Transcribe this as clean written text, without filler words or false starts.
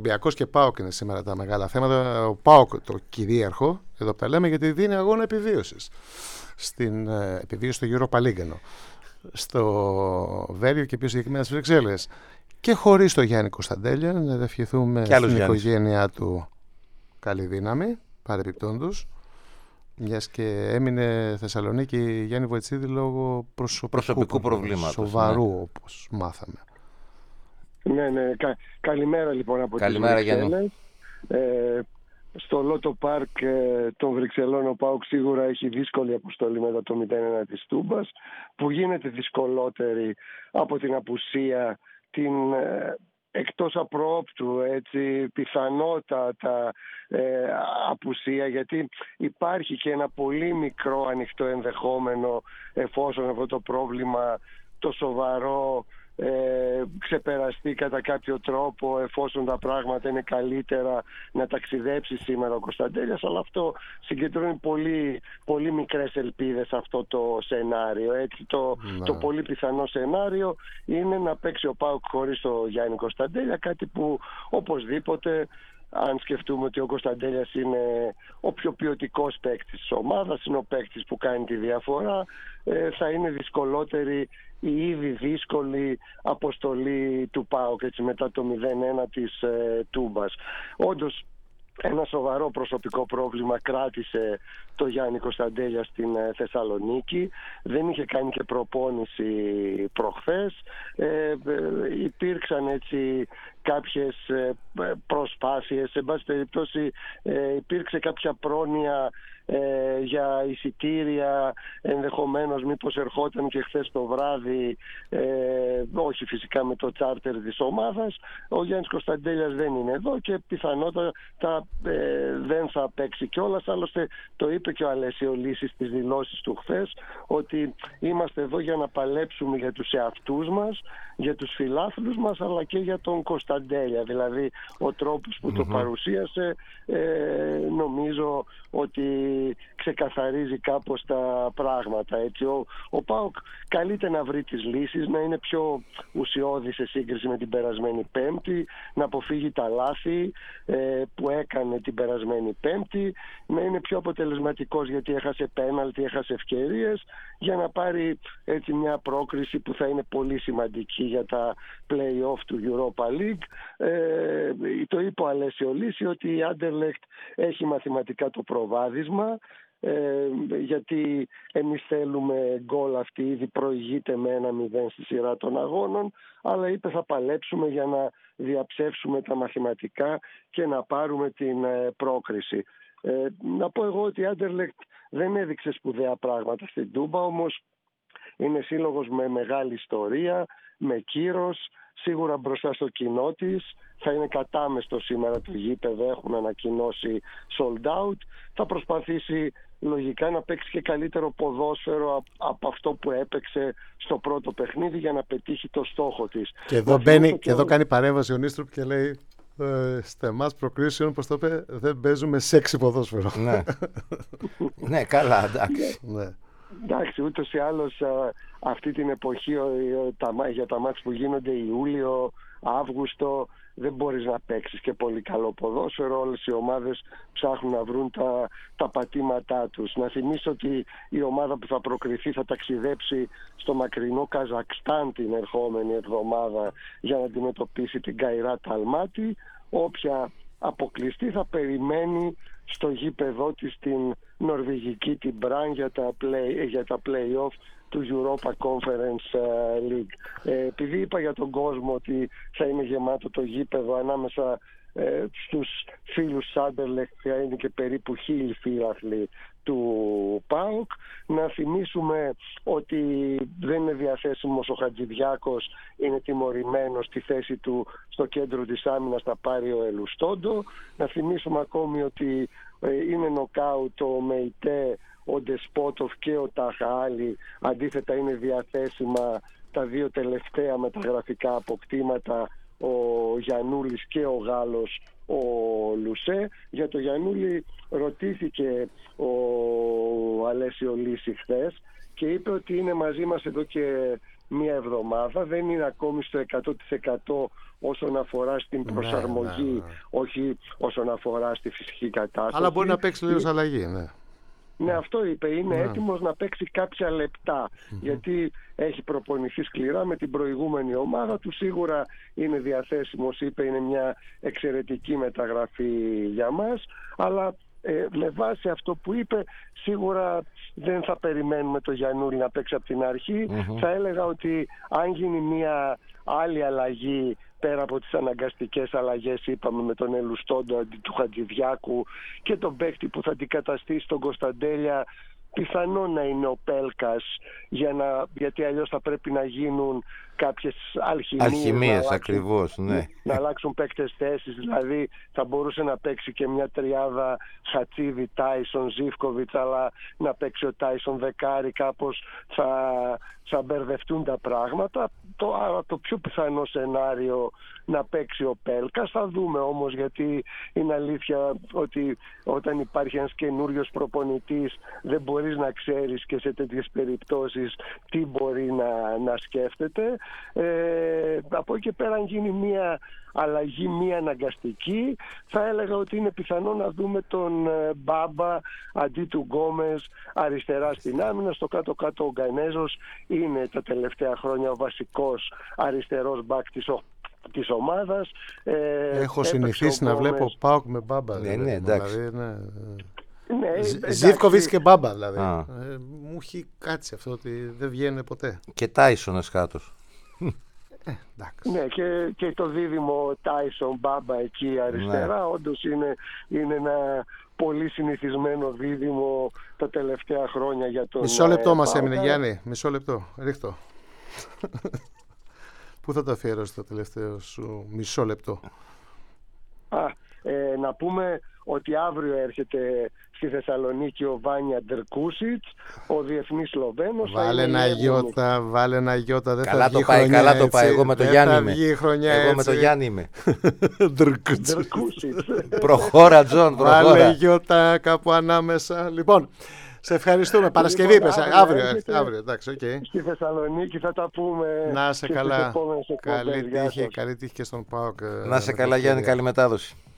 Ολυμπιακός και ΠΑΟΚ είναι σήμερα τα μεγάλα θέματα. Ο ΠΑΟΚ το κυρίαρχο, εδώ τα λέμε, γιατί δίνει αγώνα επιβίωσης. Επιβίωση στο Europa League εννοώ. Στο Βέλγιο και πιο συγκεκριμένα στις Βρυξέλλες. Και χωρίς το Γιάννη Κωνσταντέλια, να ευχηθούμε στην οικογένειά του καλή δύναμη, παρεπιπτόντως. Μιας και έμεινε Θεσσαλονίκη Γιάννη Βοητσίδη λόγω προσωπικού προβλήματος. Σοβαρού, όπως μάθαμε. Ναι. Καλημέρα λοιπόν από τις Βρυξέλλες. Στο Λότο Πάρκ των Βρυξελών ο ΠΑΟΚ σίγουρα έχει δύσκολη αποστολή μετά το 0-1 της Τούμπας, που γίνεται δυσκολότερη από την απουσία, την εκτός απρόπτου, έτσι, πιθανότατα απουσία, γιατί υπάρχει και ένα πολύ μικρό ανοιχτό ενδεχόμενο, εφόσον αυτό το πρόβλημα το σοβαρό ξεπεραστεί κατά κάποιο τρόπο, εφόσον τα πράγματα είναι καλύτερα, να ταξιδέψει σήμερα ο Κωνσταντέλιας, αλλά αυτό συγκεντρώνει πολύ, πολύ μικρές ελπίδες αυτό το σενάριο. Έτσι, το πολύ πιθανό σενάριο είναι να παίξει ο ΠΑΟΚ χωρίς το Γιάννη Κωνσταντέλια, κάτι που οπωσδήποτε, αν σκεφτούμε ότι ο Κωνσταντέλιας είναι ο πιο ποιοτικός παίκτης της ομάδας, είναι ο παίκτης που κάνει τη διαφορά, θα είναι δυσκολότερη η ήδη δύσκολη αποστολή του ΠΑΟΚ, έτσι, μετά το 0-1 της Τούμπας. Όντως, ένα σοβαρό προσωπικό πρόβλημα κράτησε το Γιάννη Κωνσταντέλια στην Θεσσαλονίκη. Δεν είχε κάνει και προπόνηση προχθές. Υπήρξαν έτσι κάποιες προσπάθειες. Σε πάση περιπτώσει υπήρξε κάποια πρόνοια για εισιτήρια, ενδεχομένως μήπως ερχόταν και χθες το βράδυ, όχι φυσικά με το τσάρτερ της ομάδας. Ο Γιάννης Κωνσταντέλιας δεν είναι εδώ και πιθανότατα δεν θα παίξει κιόλας. Άλλωστε το είπε και ο Αλέσιο Λύσης στις δηλώσεις του χθες, ότι είμαστε εδώ για να παλέψουμε για τους εαυτούς μας, για τους φιλάθλους μας, αλλά και για τον Κωνσταντέλια. Δηλαδή ο τρόπος που το παρουσίασε νομίζω ότι ξεκαθαρίζει κάπως τα πράγματα. Έτσι. Ο ΠΑΟΚ καλείται να βρει τις λύσεις, να είναι πιο ουσιώδη σε σύγκριση με την περασμένη Πέμπτη, να αποφύγει τα λάθη που έκανε την περασμένη Πέμπτη, να είναι πιο αποτελεσματικός, γιατί έχασε πέναλτι, έχασε ευκαιρίες, για να πάρει έτσι μια πρόκριση που θα είναι πολύ σημαντική για τα play-off του Europa League. Το είπε ο Αλέσιο Λύση ότι η Άντερλεχτ έχει μαθηματικά το προβάδισμα, γιατί εμείς θέλουμε γκολ, αυτή ήδη προηγείται με 1-0 στη σειρά των αγώνων, αλλά είπε θα παλέψουμε για να διαψεύσουμε τα μαθηματικά και να πάρουμε την πρόκριση. Να πω εγώ ότι η Άντερλεχτ δεν έδειξε σπουδαία πράγματα στην Τούμπα, όμως είναι σύλλογος με μεγάλη ιστορία, με κύρος, σίγουρα μπροστά στο κοινό της. Θα είναι κατάμεστο σήμερα το γήπεδο, έχουν ανακοινώσει sold out. Θα προσπαθήσει λογικά να παίξει και καλύτερο ποδόσφαιρο από αυτό που έπαιξε στο πρώτο παιχνίδι, για να πετύχει το στόχο της. Και εδώ μπαίνει και εδώ κάνει παρέμβαση ο Νίστρουπ και λέει στα εμάς προκρίσεων, πώς το είπε, δεν παίζουμε σεξι ποδόσφαιρο. Ναι, ναι, καλά, εντάξει. Ναι. Εντάξει, ούτως ή άλλως αυτή την εποχή για τα μάτς που γίνονται Ιούλιο, Αύγουστο, δεν μπορείς να παίξεις και πολύ καλό ποδόσφαιρο. Όλες οι ομάδες ψάχνουν να βρουν τα πατήματά τους. Να θυμίσω ότι η ομάδα που θα προκριθεί θα ταξιδέψει στο μακρινό Καζακστάν την ερχόμενη εβδομάδα για να αντιμετωπίσει την Καϊράτ Αλμάτι. Όποια αποκλειστεί θα περιμένει στο γήπεδό της την νορβηγική την Μπραν για τα play-off του Europa Conference League. Επειδή είπα για τον κόσμο ότι θα είναι γεμάτο το γήπεδο, ανάμεσα στους φίλους Σάντερλεχτ θα είναι και περίπου 1.000 φίλαθλοι του ΠΑΟΚ. Να θυμίσουμε ότι δεν είναι διαθέσιμος ο Χατζηδιάκος, είναι τιμωρημένος, στη θέση του στο κέντρο της άμυνας θα πάρει ο Ελουστόντο. Να θυμίσουμε ακόμη ότι είναι νοκάουτ ο Μεϊτέ, ο Ντεσπότοφ και ο Ταχαάλη. Αντίθετα είναι διαθέσιμα τα δύο τελευταία μεταγραφικά αποκτήματα, ο Γιαννούλης και ο Γάλλος ο Λουσέ. Για το Γιαννούλη ρωτήθηκε ο Αλέσιο Λύση χθες και είπε ότι είναι μαζί μας εδώ και μία εβδομάδα, δεν είναι ακόμη στο 100% όσον αφορά στην προσαρμογή, όχι όσον αφορά στη φυσική κατάσταση. Αλλά μπορεί να παίξει λίγο αλλαγή, ναι. Ναι, αυτό είπε. Είναι έτοιμος να παίξει κάποια λεπτά. Γιατί έχει προπονηθεί σκληρά με την προηγούμενη ομάδα του. Σίγουρα είναι διαθέσιμος, είπε, είναι μια εξαιρετική μεταγραφή για μας. Αλλά με βάση αυτό που είπε, σίγουρα δεν θα περιμένουμε το Γιαννούλη να παίξει από την αρχή. Θα έλεγα ότι αν γίνει μια άλλη αλλαγή, πέρα από τις αναγκαστικές αλλαγές, είπαμε, με τον Ελουστόντο αντί του Χατζηδιάκου και τον παίκτη που θα αντικαταστήσει τον Κωνσταντέλια, πιθανό να είναι ο Πέλκας, γιατί αλλιώς θα πρέπει να γίνουν κάποιες αλχημίες ακριβώς, ναι. Να αλλάξουν παίκτες θέσεις. Δηλαδή θα μπορούσε να παίξει και μια τριάδα Χατσίδη, Τάισον, Ζίβκοβιτς, αλλά να παίξει ο Τάισον δεκάρι, κάπως θα μπερδευτούν τα πράγματα. Το πιο πιθανό σενάριο να παίξει ο Πέλκας. Θα δούμε όμως, γιατί είναι αλήθεια ότι όταν υπάρχει ένας καινούριος προπονητής δεν μπορείς να ξέρεις και σε τέτοιες περιπτώσεις τι μπορεί να σκέφτεται. Από εκεί και πέρα, αν γίνει μια αλλαγή, μια αναγκαστική, θα έλεγα ότι είναι πιθανό να δούμε τον Μπάμπα αντί του Γκόμες αριστερά στην άμυνα. Στο κάτω-κάτω ο Γκανέζος είναι τα τελευταία χρόνια ο βασικός αριστερός μπακ της ομάδας. Έχω συνηθίσει να βλέπω ΠΑΟΚ με Μπάμπα. Ναι, εντάξει. Ζίβκοβιτς και Μπάμπα, δηλαδή. Μου έχει κάτσει αυτό ότι δεν βγαίνει ποτέ. Και Τάισον ασκάτος. Ναι, και το δίδυμο Τάισον Μπάμπα εκεί αριστερά, όντως είναι ένα πολύ συνηθισμένο δίδυμο τα τελευταία χρόνια για τον... Μισό λεπτό μας έμεινε, Γιάννη, μισό λεπτό, ρίχτω. Πού θα το αφιέρωσες το τελευταίο σου μισό λεπτό? Να πούμε ότι αύριο έρχεται στη Θεσσαλονίκη ο Βάνια Ντερκούσιτς, ο διεθνής Σλοβαίνος. Βάλε ένα γιώτα, δεν καλά θα βγει το πάει, χρονιά καλά έτσι. Το πάει, εγώ με το Γιάννη είμαι. Εγώ με το Γιάννη είμαι. Ντερκούσιτς. Προχώρα, Τζον, προχώρα. Βάλε γιώτα κάπου ανάμεσα. Λοιπόν, σε ευχαριστούμε. Παρασκευή είπες, αύριο, εντάξει, okay. Στη Θεσσαλονίκη θα τα πούμε. Να σε καλά. Καλή τύχη και στον ΠΑΟΚ. Να σε καλά, Γιάννη, καλή μετάδοση.